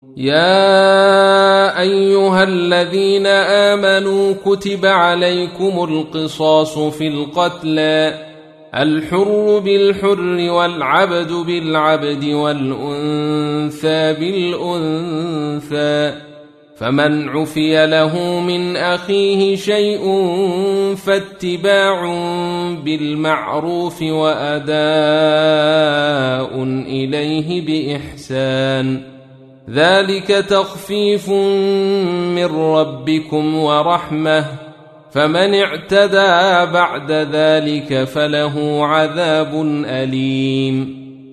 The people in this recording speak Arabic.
يا أيها الذين آمنوا كتب عليكم القصاص في القتلى الحر بالحر والعبد بالعبد والأنثى بالأنثى فمن عفي له من أخيه شيء فاتباع بالمعروف وأداء إليه بإحسان ذلك تخفيف من ربكم ورحمة فمن اعتدى بعد ذلك فله عذاب أليم